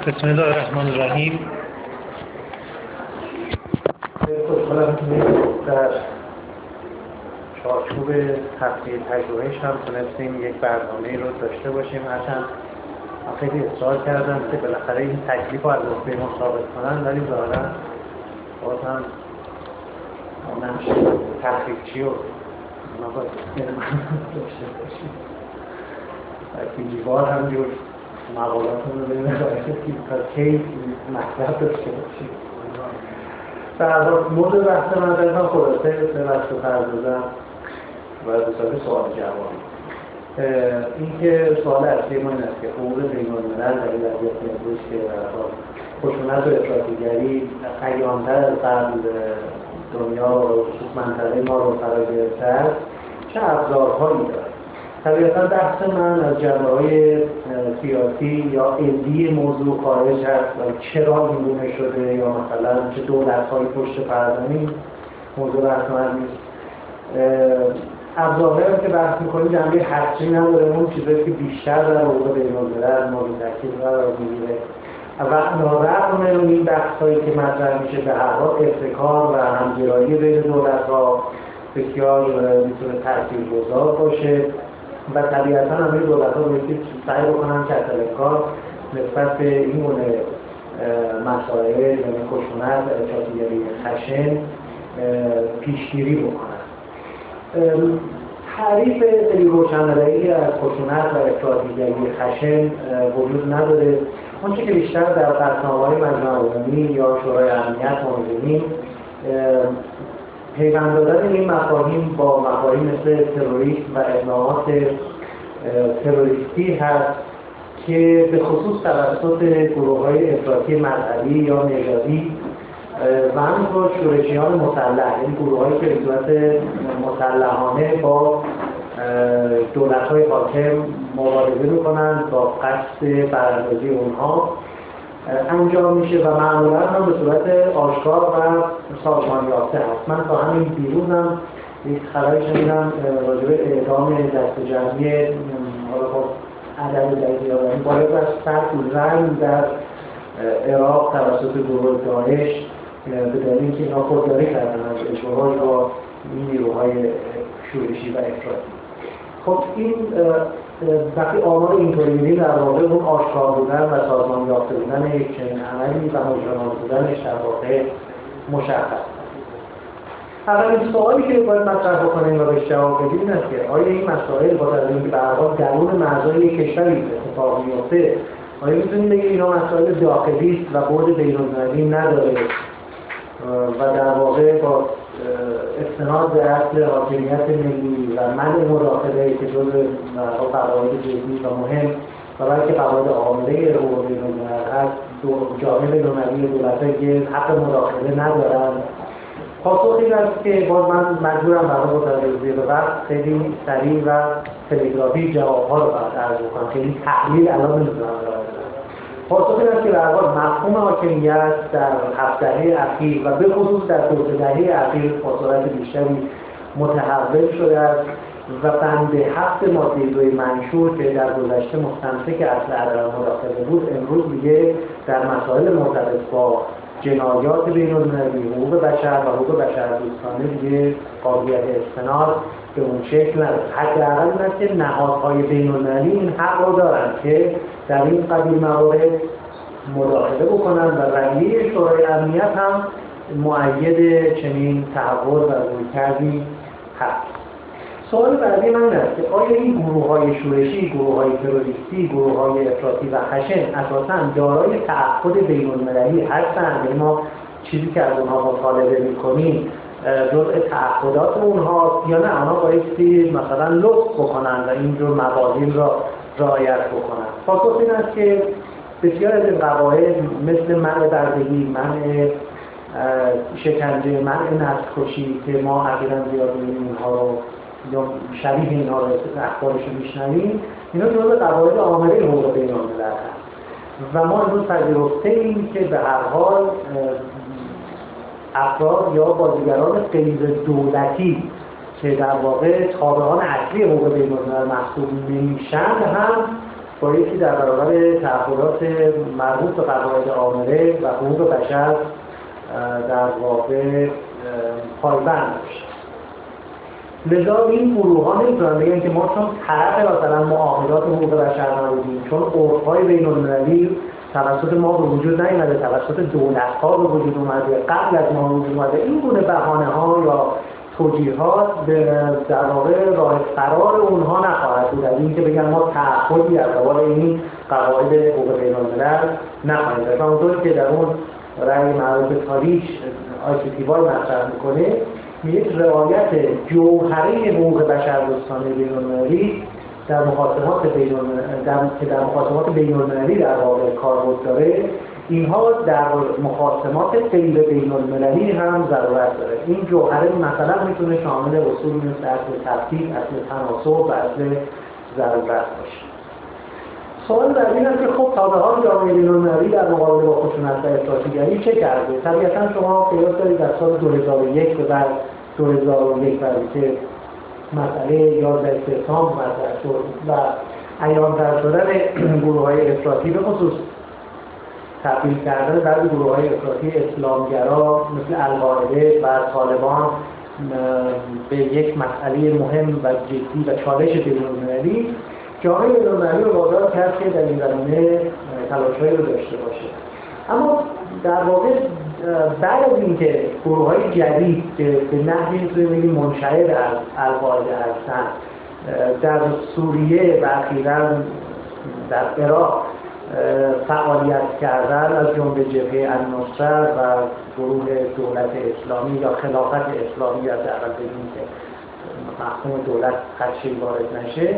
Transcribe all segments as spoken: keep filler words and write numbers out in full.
بسم الله الرحمن الرحیم. خوشحالم که در چارچوب هفته پژوهش هم تونستیم یک برنامه رو داشته باشیم. هرچند خیلی اصرار کردم که بالاخره این تکلیف رو از عهده ما ثابت کنن، ولی ظاهرا باز هم نقش تحقیقچی و اونا باید داشته باشیم. و دیوار هم جور مقالاتون رو ببینید تا کی مطلب داشته باشیم. در حال موضوع بحث من در هم خلاصه به بحث پردازم و به صورت سوال جوابی. این که سوال اصلی ما این است که حقوق بین‌الملل در این وضعیت امروز که در حال خشونت و افراطیگری عیان‌تر از قبل دنیا و خصوص منطقه ما رو فرا گرفته است، چه ابزارهایی دارد؟ طبیعتا بحث من از جنبه‌های سیاسی یا علمی موضوع خارج هست و چرا این گونه شده یا مثلا چه دولت‌های پشت پرده این موضوع بحث من نیست. ابزارهایی که بحث می‌کنیم جنبه حدسی نداره، اون چیزایی که بیشتر در حقوق بین‌الملل مورد تاکید قرار می‌گیره و نارغم این بحث‌هایی که مطرح میشه به هر حال ابتکار و همگرایی بین دولت‌ها بسیار میتونه تاثیرگذار باشه و طبیعتا همه دولت‌ها باید سعی بکنن که اصلاً نسبت به این گونه مسائل یعنی خشونت و افراطیگری خشن پیشگیری بکنن. تعریف خیلی روشن‌بینی از خشونت و افراطیگری خشن وجود نداره. اونچه که بیشتر در قطعنامه‌های مجمع عمومی یا شورای امنیت ما می‌بینیم پیوند دادن این مفاهیم با مفاهیم مثل تروریسم و اقدامات تروریستی هست که به خصوص توسط گروه‌های افراطی مذهبی یا نژادی و همینطور شورشیان مسلح، یعنی گروه‌هایی که به صورت مسلحانه با دولت‌های حاکم مبارزه می‌کنند با قصد براندازی اونها انجام میشه و معمولا هم به صورت آشکار و سازمان یافته هست. من تا همین دیروز هم یک خبری شنیدم راجع به اعدام دست جمعی حالا خب عدد دقیقی آدمی بالغ از صد زن در عراق توسط گروه داعش به دلیل که اینا خودداری کردن از اشتباهات با این نیروهای شورشی و افراطی. خب این وقتی آمار اینطوری می‌بینیم در واقع اون آشکار بودن و سازمان یافته بودن یک چنین عملی و مجرمان بودنش در واقع مشخص. اولین سوالی که باید مطرح بکنیم و بهش جواب بدیم این است که آیا این مسائل با توجه به اینکه به هر حال درون مرزهای یک کشوری اتفاق میفته، آیا می‌تونیم بگیم اینا مسائل داخلی است و بعد بین‌المللی نداره و در واقع با استناد به اصل حاکمیت ملی و منع مداخله که جزء قواعد جدی و مهم و بلکه قواعد عامه حقوق بین‌الملل هست، جامعه بین‌المللی دولت‌هایی که حق مداخله ندارند. پاسخ این است که باز من مجبورم برای متوجه به وقت خیلی سریع و تلگرافی جواب‌ها رو باید عرض بکنم که این تحلیل الان نمی‌تونم ارائه بدم. پاسخ این است که به هر حال مفهوم حاکمیت در هفت دهه اخیر و به خصوص در دو سه دهه اخیر با سرعت بیشتری متحول شده است و بند هفت ماده دوی منشور که در گذشته مستمسک اصل عدم مداخله بود، امروز دیگه در مسائل مرتبط با جنایات بین‌المللی، حقوق بشر و حقوق بشردوستانه دیگه قابلیت استناد به اون شکل نداره. حداقل این است که نهادهای بین‌المللی این حق رو دارند که در این قبیل موارد مداخله بکنند و رأیه شورای امنیت هم مؤید چنین تحول و رویکردی هست. سوال بعدی من است که آیا این گروه‌های شورشی، گروه‌های تروریستی، گروه‌های افراطی و خشن اساساً دارای تعهد بین‌المللی هستند؟ یعنی ما چیزی که از اونها مطالبه می‌کنیم جزء تعهدات اونها یا نه آنها بایستی مثلا لطف بکنند و اینجور مبادیل را رعایت بکنند؟ پاسخ این است که بسیار از این قواعد مثل منع بردگی، منع شکنجه، منع نسل‌کشی که ما اخیراً زیاد می‌بینیم اینها رو یا شبیه اینها رو اخبارش رو میشنویم، اینا جزء قواعد عامه حقوق بین‌الملل هست و ما امروز پذیرفته‌ایم که به هر حال افراد یا بازیگران غیر دولتی که در واقع تابعان اصلی حقوق بین‌الملل محسوب نمیشن هم بایستی در برابر تعهدات مربوط به قواعد عامله و حقوق بشر در واقع پایبند باشد. لذا این گروه ها نمیتونن بگن که ما چون طرف مثلا معاهدات حقوق بشر نبودیم، چون عرف‌های بین‌المللی توسط ما به وجود نیامده، توسط دولت‌ها به وجود اومده، قبل از ما وجود اومده، این گونه بهانه‌ها یا توجیهات به در واقع راه فرار اونها نخواهد بود از اینکه بگن ما تعهدی از قبال این قواعد حقوق بین‌الملل نخواهیم داشت. همونطوری که در اون رأی معروف تاریخ آی‌سی-تی-وای مطرح میکنه، یک رعایت جوهری حقوق بشردوستانه بین‌المللی در مخاصمات بین‌المللی در که در مخاصمات بین‌المللی در واقع کاربرد داره، اینها در مخاصمات غیر بین‌المللی هم ضرورت داره. این جوهره مثلا میتونه شامل اصول مثل اصل تفکیک، اصل تناسب و اصل ضرورت باشه. سوال بعدی این است که خب تا به حال جامعه بین‌المللی در مقابله با خشونت و افراطیگری چه کرده؟ طبیعتاً شما قیاس دارید از سال دو هزار و یک به بعد دو هزار و یک بعد که مسئله یازده سپتامبر مطرح شد و عیان‌تر شدن گروه‌های افراطی به خصوص تبدیل کردن بعضی گروه‌های افراطی اسلامگرا مثل القاعده و طالبان به یک مسئله مهم و جدی و چالش بین‌المللی، جامعه بین‌المللی رو وادار کرد که در این زمینه تلاش‌هایی رو داشته باشه. اما در واقع بعد از اینکه گروه‌های جدید که به نحوی می‌تونیم بگیم منشأ از القاعده هستند در سوریه و اخیراً در عراق فعالیت کردن، از جمله جبهه النصره و گروه دولت اسلامی یا خلافت اسلامی، از اول بگیم که مفهوم دولت خدشه‌ای وارد نشه،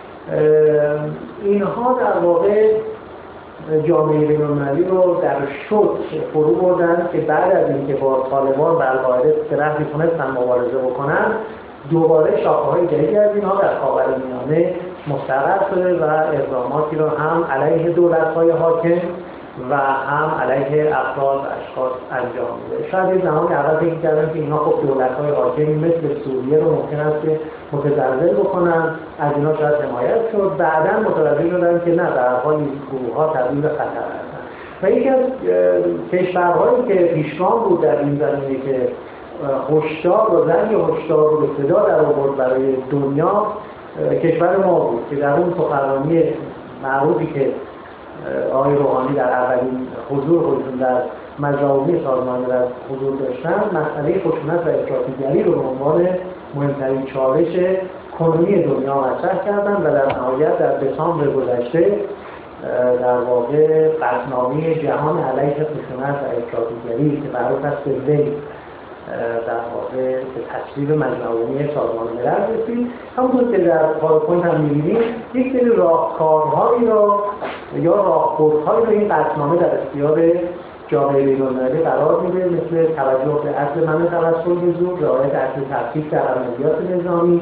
اینها در واقع جامعه بین‌المللی رو در شوک فرو بردن که بعد از اینکه با طالبان و القاعده به نحوی تونستن مبارزه بکنن، دوباره شاخه‌های جدیدی از اینها در خاورمیانه مستقر شده و اقداماتی رو هم علیه دولت‌های حاکم و هم علیه افراد و اشخاص انجام میده. شاید یه زمانی اول فکر کردن که اینها خب دولت‌های حاکمی مثل سوریه رو ممکن است که متزلزل بکنن، از اینا شاید حمایت شد. بعداً متوجه شدن که نه، در حال این گروه‌ها تبدیل به خطر هستند. و یکی از کشورهایی که پیشگام بود در این زمینه که هشدار و زنگ هشدار رو به صدا در آورد برای دنیا، کشور ما بود که در اون سخنرانی معروفی که آقای روحانی در اولین حضور خودشون در مجمع سازمان ملل حضور داشتن، مسئله خشونت و افراطیگری رو به عنوان مهمترین چالش کنونی دنیا مطرح کردن و در نهایت در دسامبر گذشته در واقع قطعنامه جهان علیه خشونت و افراطیگری که معروف است به وی در واقع به تصویب مجمع عمومی سازمان ملل رسید. همونطور که در پاورپوینت هم می‌بینید، یک سری راهکارهایی را یا راهبردهایی را این قطعنامه در اختیار جامعه بین‌المللی قرار میده، مثل توجه به اصل منع توسل به زور، رعایت اصل تفکیک در عملیات نظامی،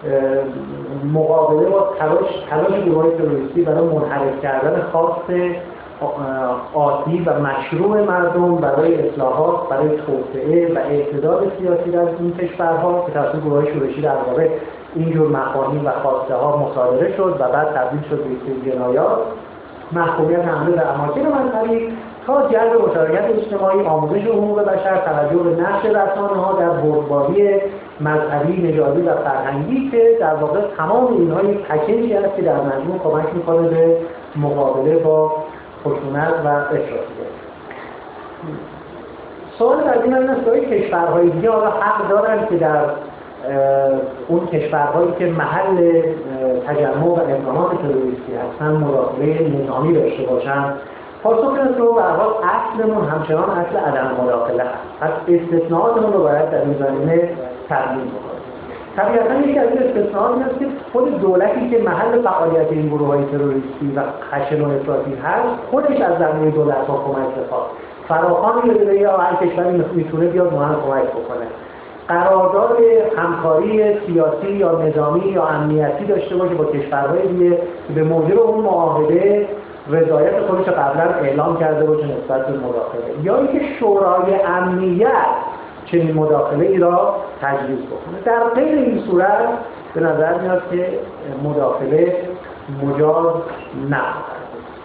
مقابله با تلاش تلاش گروه‌های تروریستی برای منحرف کردن خواست آتی و مشروع مردم برای اصلاحات، برای توسعه و اعتدال سیاسی در این کشورها که توسط گروه‌های شورشی در واقع اینجور مفاهیم و خواسته ها مصادره شد و بعد تبدیل شد به یک جنایات، محکومیت حمله در اماکن منطقی، تا جلب مشارکت اجتماعی، آموزش حقوق بشر، توجه به نقش رسانه‌ها در بردباری مذهبی، نژادی و فرهنگی که در واقع تمام اینها یک پکیجی است که در مجموع کمک می‌کنه به مقابله با خشونت و افراطیگری. سوال بعدی این است که کشورهای دیگه حالا حق دارند که در اون کشورهایی که محل تجمع و اقدامات تروریستی هستن مداخله نظامی داشته باشند؟ پاسخ این است که به هر حال اصلمون همچنان اصل عدم مداخله است. پس استثناءاتمون رو باید در این زمینه تبیین بکنیم. طبیعتاً یکی از این استثناءات این است که خود دولتی که محل فعالیت این گروه‌های تروریستی و خشن و افراطی هست، خودش از زمینه دولت‌ها کمک بخواد. فراخوانی بده یا هر کشوری میتونه بیاد ما هم کمک بکنه. قرارداد همکاری سیاسی یا نظامی یا امنیتی داشته باشه با کشورهای دیگه که به موجب اون معاهده رضایت خودش قبلا اعلام کرده باشه نسبت به مداخله، یا اینکه شورای امنیت چنین مداخله ای را تجویز بکنه. در غیر این صورت به نظر میاد که مداخله مجاز نخواهد.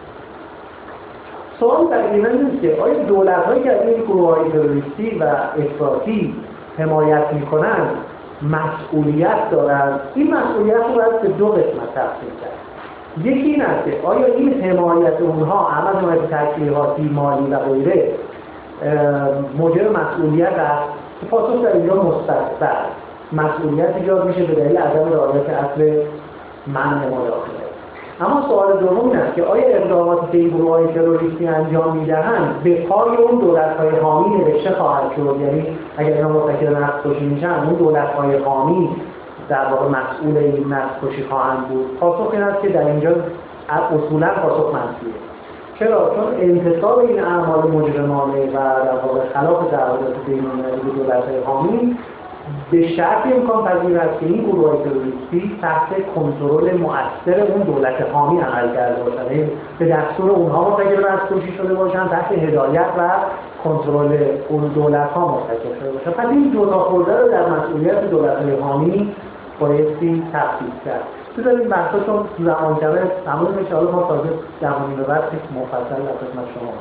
سوال در این نیست که آیا دولت‌هایی که از این گروه‌های تروریستی و افراطی حمایت می‌کنند مسئولیت دارند؟ این مسئولیت رو باید به دو قسمت تقسیم کرد. یکی این است که آیا این حمایت اونها، عمل حمایت تشریحاتی، مالی و غیره موجب مسئولیت است؟ پاسخ در اینجا مثبت است. مسئولیت ایجاد میشه به دلیل عدم رعایت اصل منع مداخله. اما سوال دوم این است که آیا اقداماتی که این گروه‌های تروریستی انجام می‌دهند به پای اون دولت‌های حامی نوشته خواهد شد؟ یعنی اگر اینا مرتکب نسل‌کشی میشن، اون دولت‌های حامی در واقع مسئول این نسل‌کشی خواهند بود؟ پاسخ این است که در اینجا اصولاً پاسخ منفیه. چرا؟ چون انتصاب این اعمال مجرمانه و در واقع خلاف تعهدات بین‌المللی دولت‌های حامی به شرط امکان پذیر است که این گروه‌های تروریستی تحت کنترل مؤثر اون دولت حامی عمل کرده باشند، به دستور اونها مرتکب نسل‌کشی شده باشند، تحت هدایت و کنترل اون دولت‌ها مرتکب شده باشند. پس این دو تا خورده رو در مسئولیت دولت‌های حامی بایستی تخصیص کرد. بذارید بحثا چون زمان کمه تمام میشه، حالا ما تازه زمانی به بعد مفصل در خدمت شما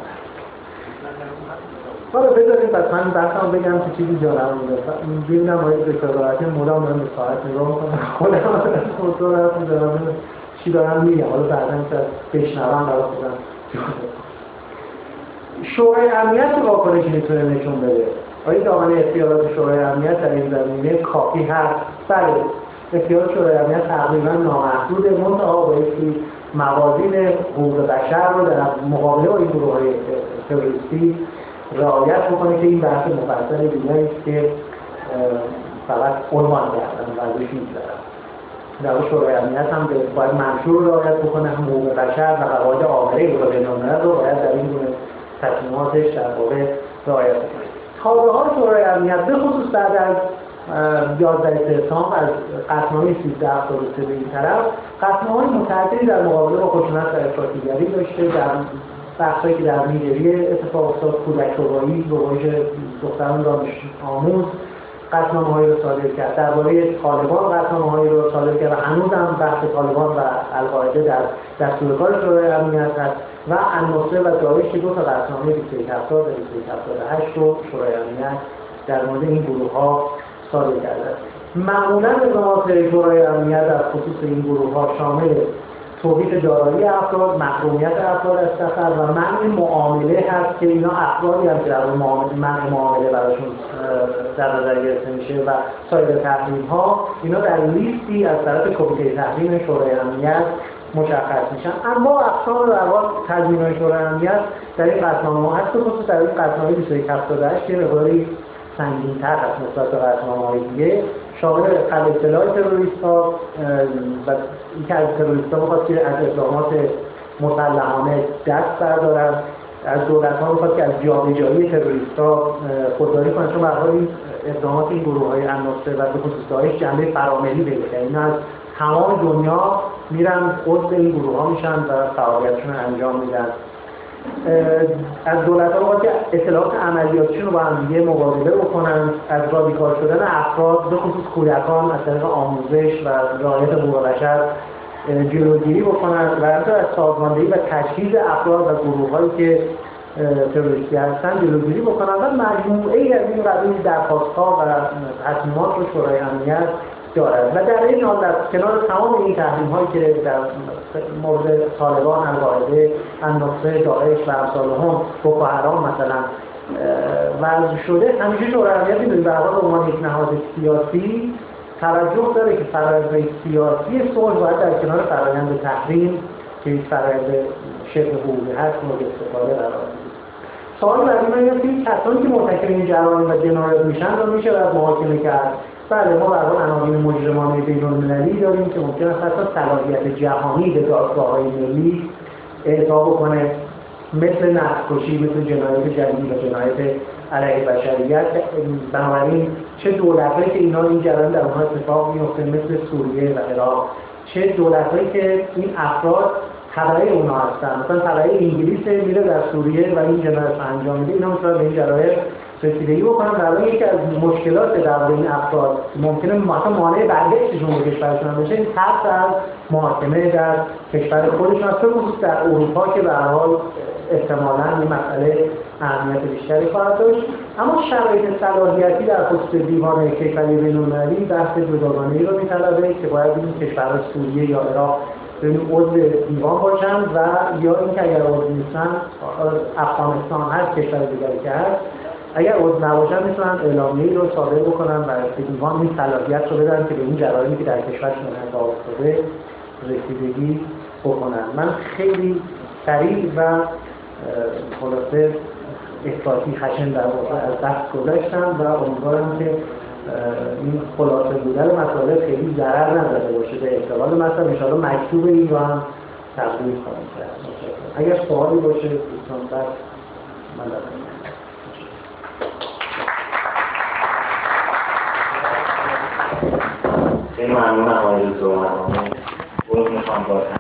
حالا بذارید پس من بحثم بگم که چیزی جالب بوده. ببینم آقای دکتر راحتی مدام دارم به ساعت نگاه می‌کنم، خودم از خودم حرف می‌زنم چی دارم میگم، حالا بعدا شاید بشنوم برای خودم. شورای امنیت چه واکنشی میتونه نشون بده؟ آیا دامنه اختیارات شورای امنیت در این زمینه کافی هست؟ بله، اختیارات شورای امنیت تقریبا نامحدوده، منتها بایستی موازین حقوق بشر رو در مقابله با این گروه‌های تروریستی رعایت بکنه که این بحث مفصل دیگه است که فقط عنوان کردن و ازش می‌گذرم. در شورای امنیت هم باید منشور رعایت بکنه، هم حقوق بشر و قواعد عامه بین‌الملل رو باید در این گونه تصمیماتش در واقع رعایت بکنه. تابع‌ها شورای امنیت به خصوص بعد از یازده سپتامبر از قطعنامه سیزده هفتاد و سه به این طرف قطعنامه‌های متعددی در مقابله با خشونت و افراطیگری داشته. در بخشی که در نیجریه اتفاق افتاد، کودک ربایی، ربایش دختران دانش آموز قطعنامه‌هایی رو صادر کرد. درباره طالبان قطعنامه‌هایی رو صادر کرد و هنوز هم بحث طالبان و القاعده در دستورکار شورای امنیت هست و النصره و داعش که دو تا قطعنامه بیست و یک هفتاد و بیست و یک هفتاد و هشت رو شورای امنیت در مورد این گروه‌ها صادر کرده است. معمولاً اقدامات شورای امنیت در خصوص این گروه‌ها شامل توقیف دارایی افراد، محرومیت افراد از سفر و منع معامله هست که اینا افرادی هم که در منع معامله براشون در نظر گرفته میشه و سایر تحریم‌ها اینا در لیستی از طرف کمیته تحریم شورای امنیت مشخص میشن. اما اقسام در واقع تضمین‌های شورای امنیت در این قطعنامه هست، به خصوص در این قطعنامه بیست و یک هفتاد و هشت که مقداری سنگین‌تر هست نسبت به قطعنامه‌های دیگه، شامل قلب اطلاع تروریست‌ها و اینکه از تروریست‌ها می‌خواد که از اقدامات مسلحانه دست بردارن، از دولت‌ها می‌خواد که از جابجایی تروریست‌ها خودداری کنن، چون به هر حال این اقدامات این گروه‌های النصره و به خصوص داعش جنبه فراملی پیدا کرده. اینا از تمام دنیا میرن عضو این گروه‌ها میشن و فعالیتشون رو انجام میدن. از دولت‌ها می‌خواد که اطلاعات عملیاتیشون رو با هم دیگه مبادله بکنن، از رادیکال شدن افراد به خصوص کودکان از طریق آموزش و رعایت حقوق بشر جلوگیری بکنن و حتی از سازماندهی و تجهیز افراد و گروه‌هایی که تروریستی هستن جلوگیری بکنن و مجموعه‌ای از این قبیل درخواست‌ها و تصمیمات رو شورای امنیت دارد. و در این حال در کنار تمام این تحریم‌هایی که در مورد طالبان، القاعده، النصره، داعش و امثالهم، بوکو حرام مثلا وضع شده، همیشه شورای امنیت می‌دونید به هر حال عنوان یک نهاد سیاسی توجه داره که فرآیند سیاسی صلح باید در کنار فرآیند تحریم که یک فرآیند شبه حقوقی هست مورد استفاده قرار بگیره. سوال بعدی من اینه که کسانی که مرتکب این جرایم و جنایت میشن رو میشه باید محاکمه کرد. بله، ما برای عناوین مجرمانه بین‌المللی داریم که ممکن است حتی صلاحیت جهانی به دادگاه‌های ملی اعطا بکنه، مثل نسل‌کشی، مثل جنایت جنگی و جنایت علیه بشریت. بنابراین چه دولت‌هایی که اینا این جرایم در اونها اتفاق میفته مثل سوریه و عراق، چه دولت‌هایی که این افراد تبعه اونا هستن، مثلا تبعه انگلیس میره در سوریه و این جنایت رو انجام میده، اینا میتونن به این جرایم رسیدگی بکنن. در یکی از مشکلات در این افراد ممکنه مثلا مانع برگشتشون به کشورشون بشه این ترس از محاکمه در کشور خودشون است، خصوص در اروپا که به هر حال احتمالاً این مسئله اهمیت بیشتری خواهد داشت. اما شرایط صلاحیتی در خصوص دیوان کیفری بین‌المللی بحث جداگانه‌ای رو می‌طلبه که باید این کشورهای سوریه یا عراق ببینیم عضو دیوان باشن و یا اینکه اگر عضو نیستن افغانستان هر کشور دیگری که هست اگر عضو نباشن میتونن اعلامیه‌ای رو صادر بکنن و به دیوان این صلاحیت رو بدن که به این جرایمی که در کشورشون اتفاق افتاده رسیدگی بکنن. من خیلی سریع و خلاصه احساسی خشن در واقع از دست گذاشتم و امیدوارم که این خلاصه بودن مطالب خیلی ضرر نداده باشه به احتمال مثلا ان شاءالله مکتوب این رو هم تقدیم خواهم کرد. اگر سوالی باشه دوستان بعد من دارم. خیلی ممنونم آقای دکتر. برو میخوام باید